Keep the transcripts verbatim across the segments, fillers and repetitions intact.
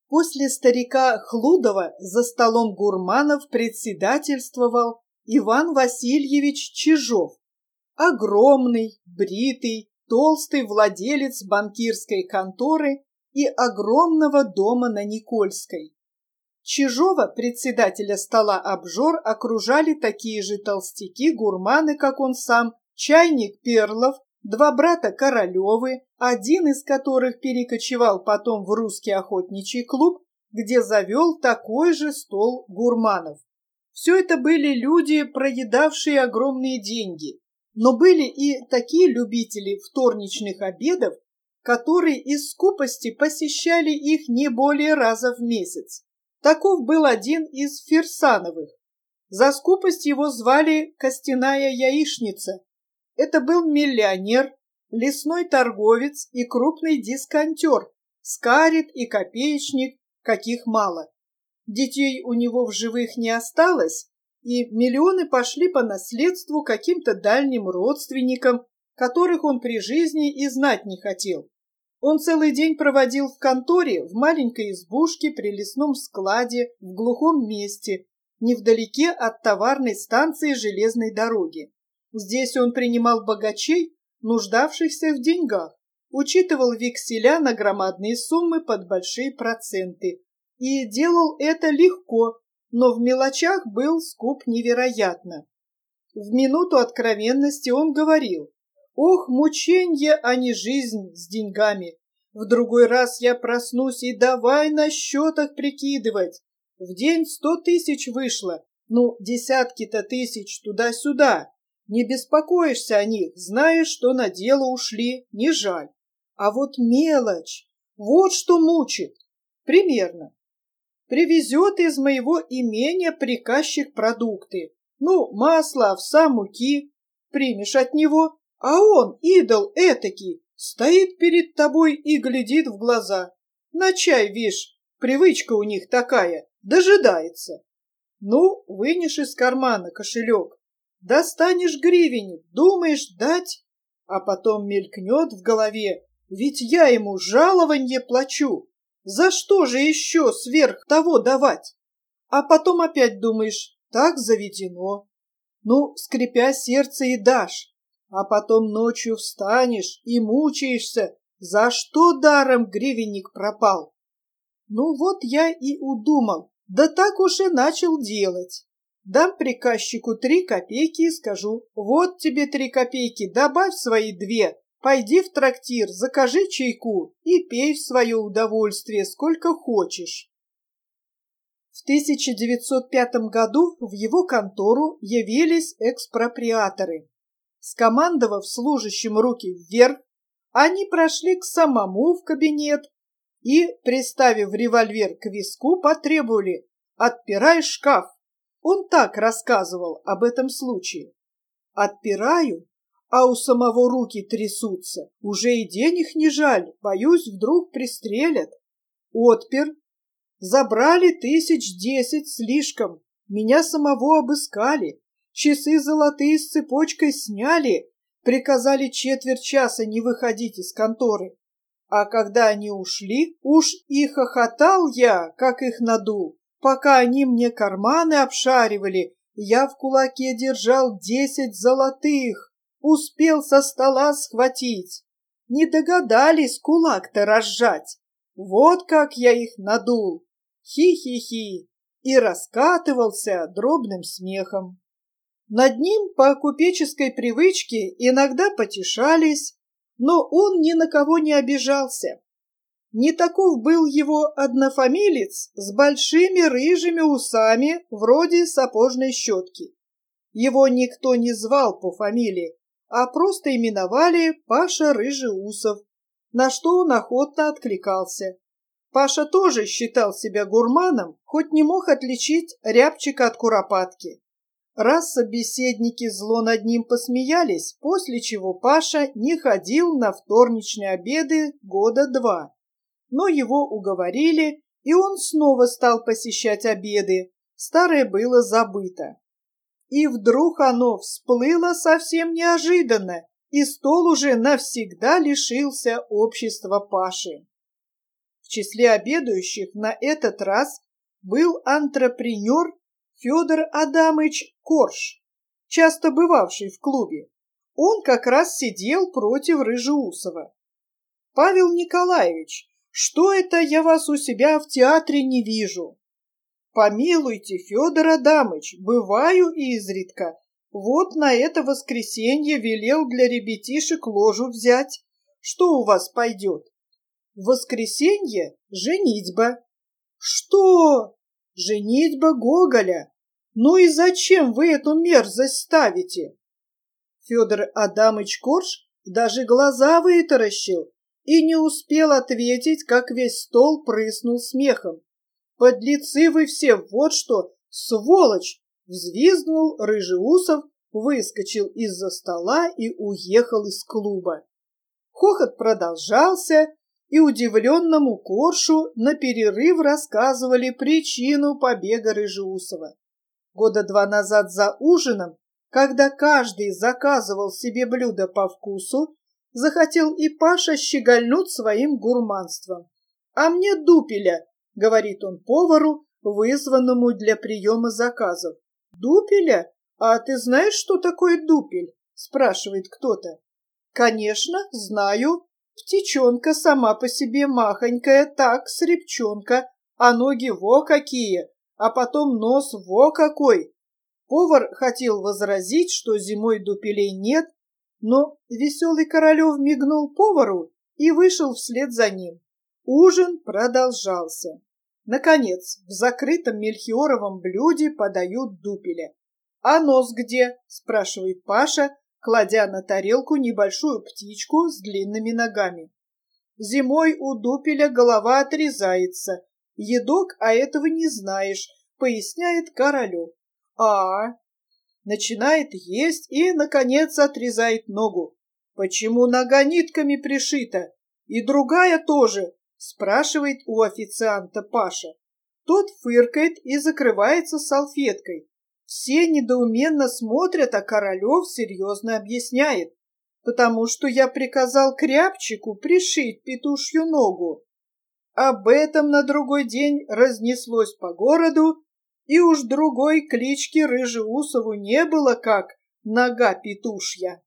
После старика Хлудова за столом гурманов председательствовал Иван Васильевич Чижов, огромный, бритый, толстый владелец банкирской конторы и огромного дома на Никольской. Чижова, председателя стола обжор, окружали такие же толстяки-гурманы, как он сам, чайник Перлов, два брата Королевы, один из которых перекочевал потом в русский охотничий клуб, где завел такой же стол гурманов. Все это были люди, проедавшие огромные деньги, но были и такие любители вторничных обедов, которые из скупости посещали их не более раза в месяц. Таков был один из Фирсановых. За скупость его звали Костяная Яичница. Это был миллионер, лесной торговец и крупный дисконтер, скарид и копеечник, каких мало. Детей у него в живых не осталось, и миллионы пошли по наследству каким-то дальним родственникам, которых он при жизни и знать не хотел. Он целый день проводил в конторе в маленькой избушке при лесном складе в глухом месте, невдалеке от товарной станции железной дороги. Здесь он принимал богачей, нуждавшихся в деньгах, учитывал векселя на громадные суммы под большие проценты и делал это легко, но в мелочах был скуп невероятно. В минуту откровенности он говорил: «Ох, мученье, а не жизнь с деньгами! В другой раз я проснусь и давай на счетах прикидывать. В день сто тысяч вышло, ну, десятки-то тысяч туда-сюда. Не беспокоишься о них, знаешь, что на дело ушли, не жаль. А вот мелочь, вот что мучит. Примерно. Привезет из моего имения приказчик продукты. Ну, масло, овса, муки. Примешь от него, а он, идол этакий, стоит перед тобой и глядит в глаза. На чай, вишь, привычка у них такая, дожидается. Ну, вынешь из кармана кошелек, достанешь гривенник, думаешь дать, а потом мелькнет в голове: ведь я ему жалованье плачу, за что же еще сверх того давать? А потом опять думаешь: так заведено. Ну, скрипя сердце, и дашь, а потом ночью встанешь и мучаешься, за что даром гривенник пропал. Ну вот я и удумал, да так уж и начал делать. Дам приказчику три копейки и скажу: вот тебе три копейки, добавь свои две, пойди в трактир, закажи чайку и пей в свое удовольствие сколько хочешь. В тысяча девятьсот пятом году в его контору явились экспроприаторы. Скомандовав служащим руки вверх, они прошли к самому в кабинет и, приставив револьвер к виску, потребовали: «Отпирай шкаф». Он так рассказывал об этом случае: «Отпираю, а у самого руки трясутся. Уже и денег не жаль, боюсь, вдруг пристрелят. Отпер. Забрали тысяч десять слишком. Меня самого обыскали. Часы золотые с цепочкой сняли. Приказали четверть часа не выходить из конторы. А когда они ушли, уж и хохотал я, как их надул. Пока они мне карманы обшаривали, я в кулаке держал десять золотых. Успел со стола схватить. Не догадались кулак-то разжать. Вот как я их надул. Хи-хи-хи. И раскатывался дробным смехом. Над ним по купеческой привычке иногда потешались, но он ни на кого не обижался. Не таков был его однофамилец с большими рыжими усами вроде сапожной щетки. Его никто не звал по фамилии, а просто именовали Паша Рыжеусов, на что он охотно откликался. Паша тоже считал себя гурманом, хоть не мог отличить рябчика от куропатки. Раз собеседники зло над ним посмеялись, после чего Паша не ходил на вторничные обеды года два. Но его уговорили, и он снова стал посещать обеды. Старое было забыто. И вдруг оно всплыло совсем неожиданно, и стол уже навсегда лишился общества Паши. В числе обедающих на этот раз был антрепренер Федор Адамыч Корж, часто бывавший в клубе. Он как раз сидел против Рыжеусова. «Павел Николаевич, что это я вас у себя в театре не вижу?» «Помилуйте, Федор Адамыч, бываю изредка. Вот на это воскресенье велел для ребятишек ложу взять. Что у вас пойдет?» «В воскресенье женитьба». «Что? Женитьба Гоголя? Ну и зачем вы эту мерзость ставите?» Федор Адамыч Корж даже глаза вытаращил и не успел ответить, как весь стол прыснул смехом. «Подлецы вы все, вот что! Сволочь!» — взвизгнул Рыжеусов, выскочил из-за стола и уехал из клуба. Хохот продолжался, и удивленному Коршу на перерыв рассказывали причину побега Рыжеусова. Года два назад за ужином, когда каждый заказывал себе блюдо по вкусу, захотел и Паша щегольнуть своим гурманством. «А мне дупеля», — говорит он повару, вызванному для приема заказов. «Дупеля? А ты знаешь, что такое дупель?» — спрашивает кто-то. «Конечно, знаю. Птичонка сама по себе махонькая, так, с репчонка, а ноги во какие, а потом нос во какой». Повар хотел возразить, что зимой дупелей нет, но веселый Королев мигнул повару и вышел вслед за ним. Ужин продолжался. Наконец, в закрытом мельхиоровом блюде подают дупеля. «А нос где?» — спрашивает Паша, кладя на тарелку небольшую птичку с длинными ногами. «Зимой у дупеля голова отрезается. Едок, а этого не знаешь», — поясняет Королев. «А, начинает есть и, наконец, отрезает ногу. Почему нога нитками пришита? И другая тоже?» — спрашивает у официанта Паша. Тот фыркает и закрывается салфеткой. Все недоуменно смотрят, а Королев серьезно объясняет. «Потому что я приказал кряпчику пришить петушью ногу». Об этом на другой день разнеслось по городу, и уж другой клички Рыжеусову не было, как «нога петушья».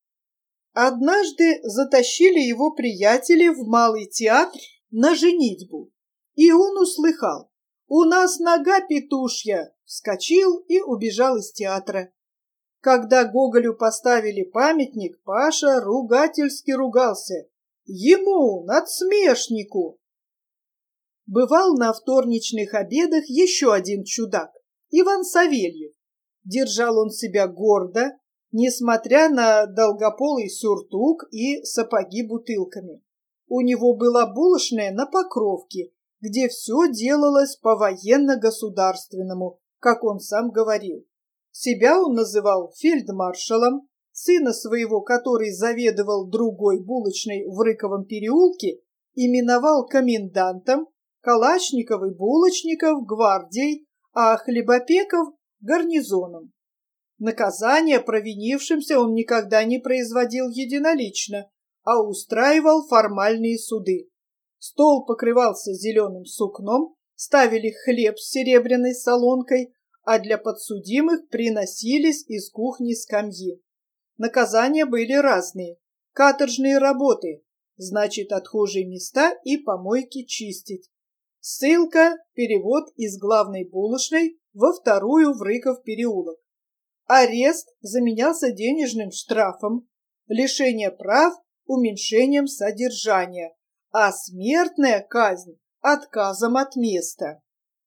Однажды затащили его приятели в Малый театр на женитьбу, и он услыхал: «У нас нога петушья», вскочил и убежал из театра. Когда Гоголю поставили памятник, Паша ругательски ругался. Ему, надсмешнику. Бывал на вторничных обедах еще один чудак, Иван Савельев. Держал он себя гордо, несмотря на долгополый сюртук и сапоги бутылками. У него была булочная на Покровке, где все делалось по-военно-государственному, как он сам говорил. Себя он называл фельдмаршалом, сына своего, который заведовал другой булочной в Рыковом переулке, именовал комендантом, Калашников и Булочников гвардией, а Хлебопеков гарнизоном. Наказание провинившимся он никогда не производил единолично, а устраивал формальные суды. Стол покрывался зеленым сукном, ставили хлеб с серебряной солонкой, а для подсудимых приносились из кухни скамьи. Наказания были разные. Каторжные работы, значит, отхожие места и помойки чистить. Ссылка, перевод из главной булочной во вторую в Рыков переулок. Арест заменялся денежным штрафом, лишение прав уменьшением содержания, а смертная казнь – отказом от места.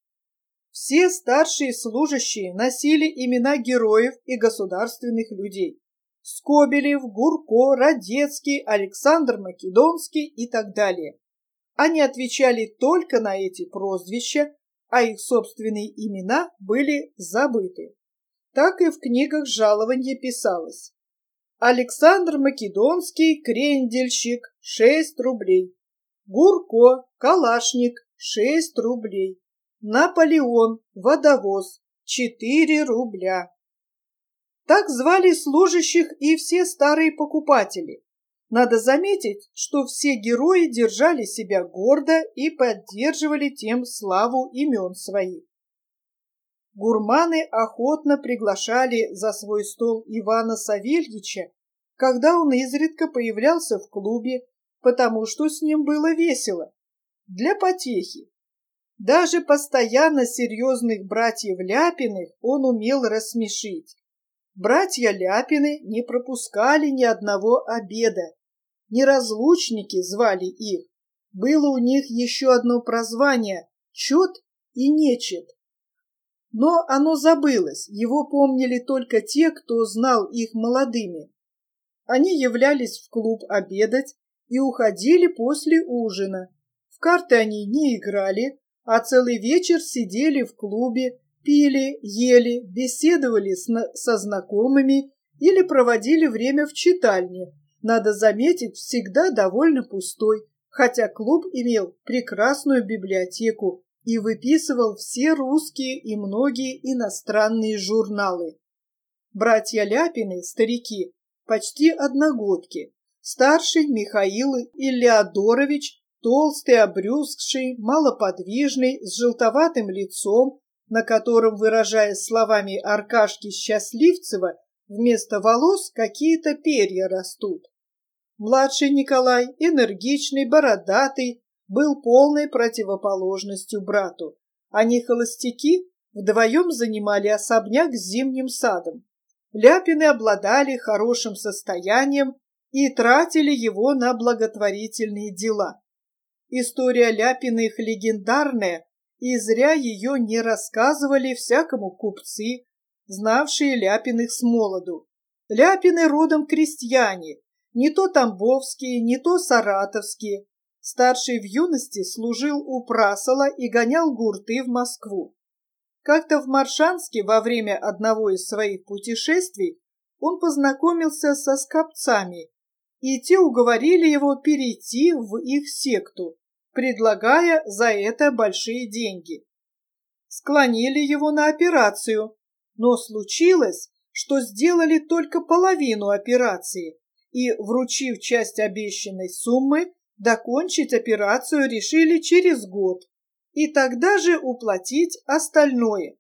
Все старшие служащие носили имена героев и государственных людей. Скобелев, Гурко, Радецкий, Александр Македонский и так далее. Они отвечали только на эти прозвища, а их собственные имена были забыты. Так и в книгах жалованья писалось: Александр Македонский, крендельщик, шесть рублей. Гурко, калашник, шесть рублей. Наполеон, водовоз, четыре рубля. Так звали служащих и все старые покупатели. Надо заметить, что все герои держали себя гордо и поддерживали тем славу имен своих. Гурманы охотно приглашали за свой стол Ивана Савельича, когда он изредка появлялся в клубе, потому что с ним было весело, для потехи. Даже постоянно серьезных братьев Ляпиных он умел рассмешить. Братья Ляпины не пропускали ни одного обеда. Неразлучники звали их. Было у них еще одно прозвание — чет и нечет. Но оно забылось, его помнили только те, кто знал их молодыми. Они являлись в клуб обедать и уходили после ужина. В карты они не играли, а целый вечер сидели в клубе, пили, ели, беседовали с, со знакомыми или проводили время в читальне. Надо заметить, всегда довольно пустой, хотя клуб имел прекрасную библиотеку и выписывал все русские и многие иностранные журналы. Братья Ляпины, старики, почти одногодки. Старший Михаил Иллиадорович, толстый, обрюзгший, малоподвижный, с желтоватым лицом, на котором, выражаясь словами Аркашки Счастливцева, вместо волос какие-то перья растут. Младший Николай, энергичный, бородатый, был полной противоположностью брату. Они, холостяки, вдвоем занимали особняк с зимним садом. Ляпины обладали хорошим состоянием и тратили его на благотворительные дела. История Ляпиных легендарная, и зря ее не рассказывали всякому купцы, знавшие Ляпиных с молоду. Ляпины родом крестьяне, не то тамбовские, не то саратовские. Старший в юности служил у прасола и гонял гурты в Москву. Как-то в Моршанске во время одного из своих путешествий он познакомился со скопцами, и те уговорили его перейти в их секту, предлагая за это большие деньги. Склонили его на операцию, но случилось, что сделали только половину операции, и, вручив часть обещанной суммы, докончить операцию решили через год и тогда же уплатить остальное.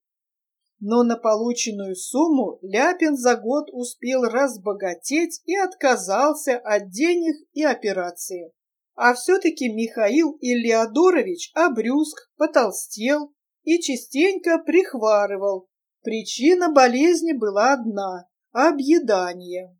Но на полученную сумму Ляпин за год успел разбогатеть и отказался от денег и операции. А все-таки Михаил Иллиадорович обрюзг, потолстел и частенько прихварывал. Причина болезни была одна – объедание.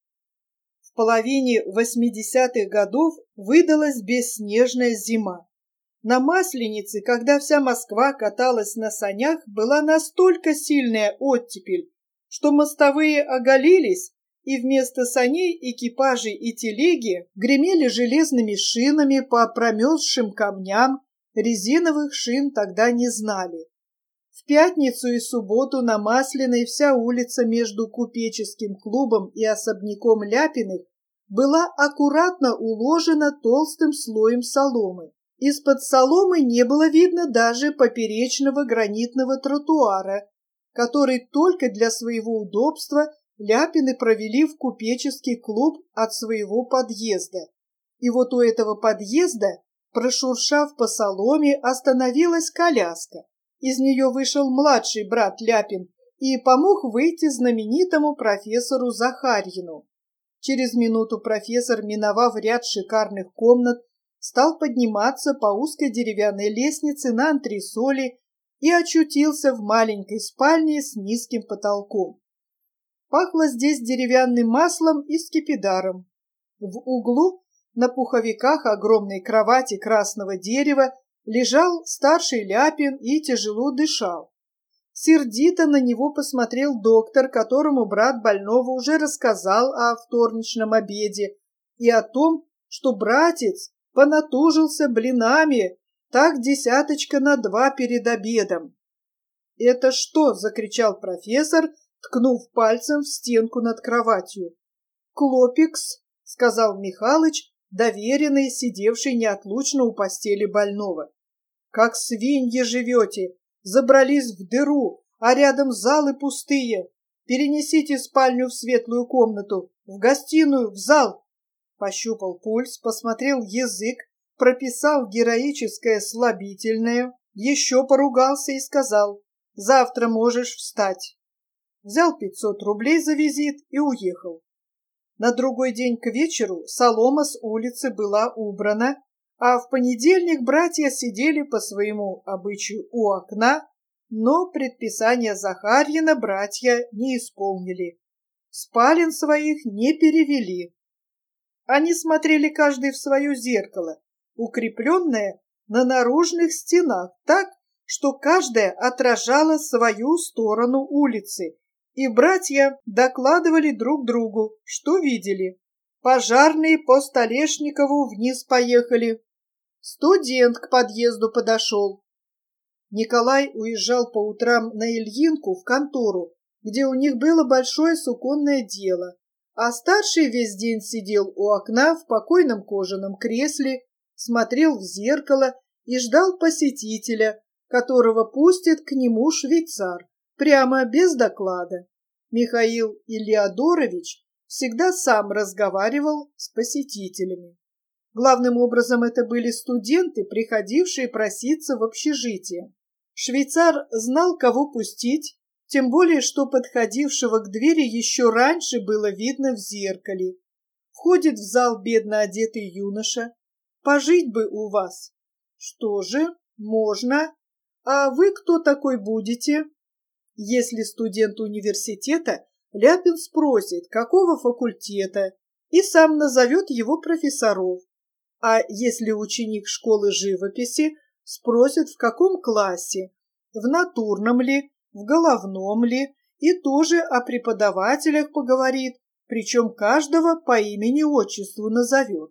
В половине восьмидесятых годов выдалась бесснежная зима. На Масленице, когда вся Москва каталась на санях, была настолько сильная оттепель, что мостовые оголились, и вместо саней экипажи и телеги гремели железными шинами по промерзшим камням, резиновых шин тогда не знали. В пятницу и субботу на Масляной вся улица между купеческим клубом и особняком Ляпиных была аккуратно уложена толстым слоем соломы. Из-под соломы не было видно даже поперечного гранитного тротуара, который только для своего удобства Ляпины провели в купеческий клуб от своего подъезда. И вот у этого подъезда, прошуршав по соломе, остановилась коляска. Из нее вышел младший брат Ляпин и помог выйти знаменитому профессору Захарьину. Через минуту профессор, миновав ряд шикарных комнат, стал подниматься по узкой деревянной лестнице на антресоли и очутился в маленькой спальне с низким потолком. Пахло здесь деревянным маслом и скипидаром. В углу на пуховиках огромной кровати красного дерева лежал старший Ляпин и тяжело дышал. Сердито на него посмотрел доктор, которому брат больного уже рассказал о вторничном обеде и о том, что братец понатужился блинами, так десяточка на два перед обедом. «Это что?» — закричал профессор, ткнув пальцем в стенку над кроватью. «Клопикс», — сказал Михалыч, доверенный, сидевший неотлучно у постели больного. «Как свиньи живете, забрались в дыру, а рядом залы пустые. Перенесите спальню в светлую комнату, в гостиную, в зал». Пощупал пульс, посмотрел язык, прописал героическое слабительное, еще поругался и сказал: «Завтра можешь встать». Взял пятьсот рублей за визит и уехал. На другой день к вечеру солома с улицы была убрана, а в понедельник братья сидели по своему обычаю у окна, но предписания Захарьина братья не исполнили. Спален своих не перевели. Они смотрели каждый в свое зеркало, укрепленное на наружных стенах так, что каждая отражала свою сторону улицы, и братья докладывали друг другу, что видели. Пожарные по Столешникову вниз поехали. Студент к подъезду подошел. Николай уезжал по утрам на Ильинку в контору, где у них было большое суконное дело, а старший весь день сидел у окна в покойном кожаном кресле, смотрел в зеркало и ждал посетителя, которого пустит к нему швейцар, прямо без доклада. Михаил Ильядорович всегда сам разговаривал с посетителями. Главным образом это были студенты, приходившие проситься в общежитие. Швейцар знал, кого пустить, тем более, что подходившего к двери еще раньше было видно в зеркале. Входит в зал бедно одетый юноша. «Пожить бы у вас». «Что же, можно. А вы кто такой будете?» Если студент университета, Ляпин спросит, какого факультета, и сам назовет его профессоров. А если ученик школы живописи, спросит, в каком классе, в натурном ли, в головном ли, и тоже о преподавателях поговорит, причем каждого по имени-отчеству назовет.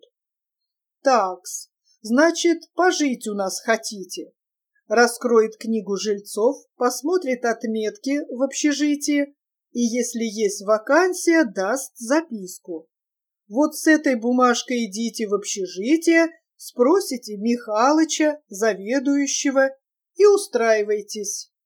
Такс, значит, пожить у нас хотите. Раскроет книгу жильцов, посмотрит отметки в общежитии и, если есть вакансия, даст записку. Вот с этой бумажкой идите в общежитие, спросите Михалыча, заведующего, и устраивайтесь.